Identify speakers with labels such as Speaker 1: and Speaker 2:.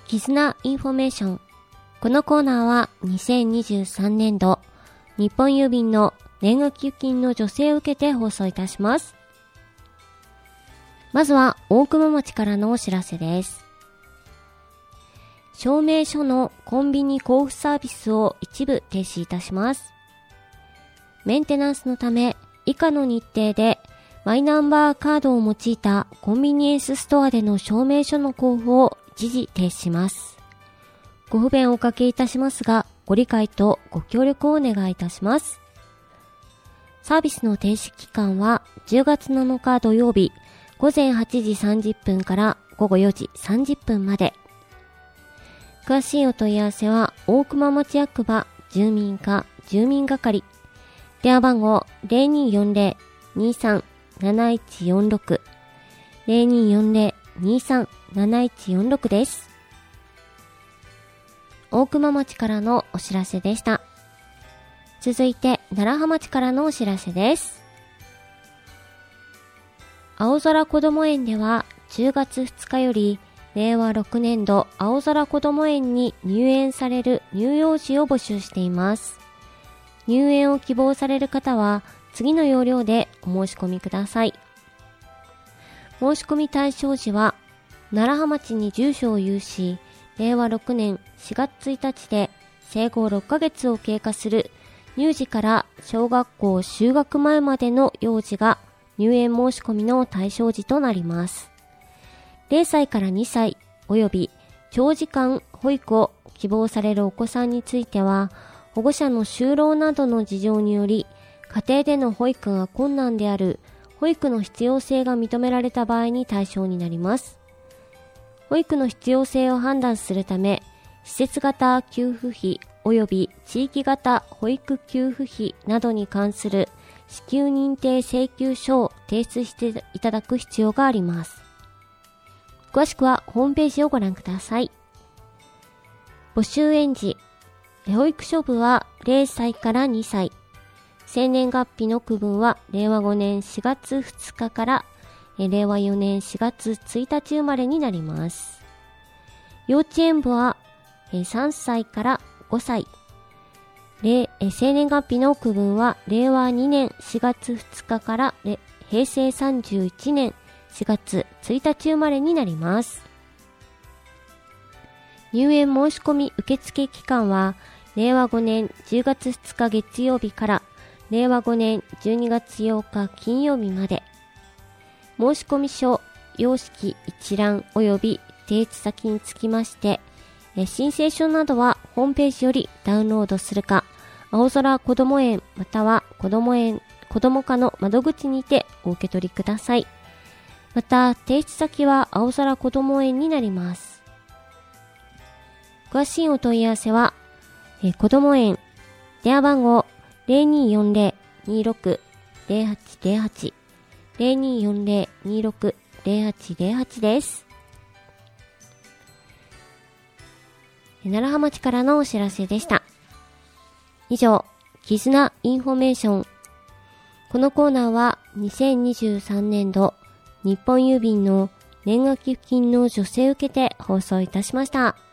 Speaker 1: 絆インフォメーション。このコーナーは2023年度日本郵便の年額寄付金の助成を受けて放送いたします。まずは大熊町からのお知らせです。証明書のコンビニ交付サービスを一部停止いたします。メンテナンスのため以下の日程でマイナンバーカードを用いたコンビニエンスストアでの証明書の交付を一時停止します。ご不便をおかけいたしますが、ご理解とご協力をお願いいたします。サービスの停止期間は10月7日土曜日午前8時30分から午後4時30分まで。詳しいお問い合わせは大熊町役場住民課住民係電話番号 0240-237146 0240-237146 です。大熊町からのお知らせでした。続いて楢葉町からのお知らせです。青空こども園では10月2日より令和6年度青空こども園に入園される乳幼児を募集しています。入園を希望される方は次の要領でお申し込みください。申し込み対象時は楢葉町に住所を有し、令和6年4月1日で生後6ヶ月を経過する乳児から小学校就学前までの幼児が入園申し込みの対象児となります。0歳から2歳および長時間保育を希望されるお子さんについては、保護者の就労などの事情により家庭での保育が困難である保育の必要性が認められた場合に対象になります。保育の必要性を判断するため、施設型給付費及び地域型保育給付費などに関する支給認定請求書を提出していただく必要があります。詳しくはホームページをご覧ください。募集園児、保育所部は0歳から2歳。生年月日の区分は令和5年4月2日から令和4年4月1日生まれになります。幼稚園部は3歳から5歳。生年月日の区分は令和2年4月2日から平成31年4月1日生まれになります。入園申し込み受付期間は令和5年10月2日月曜日から令和5年12月8日金曜日まで。申込書、様式一覧及び提出先につきまして、申請書などはホームページよりダウンロードするか、青空こども園またはこども課の窓口にてお受け取りください。また、提出先は青空こども園になります。詳しいお問い合わせは、こども園、電話番号 0240-26-0808 0240-26-0808 です。楢葉町からのお知らせでした。以上、絆インフォメーション。このコーナーは2023年度日本郵便の年額寄付金の助成を受けて放送いたしました。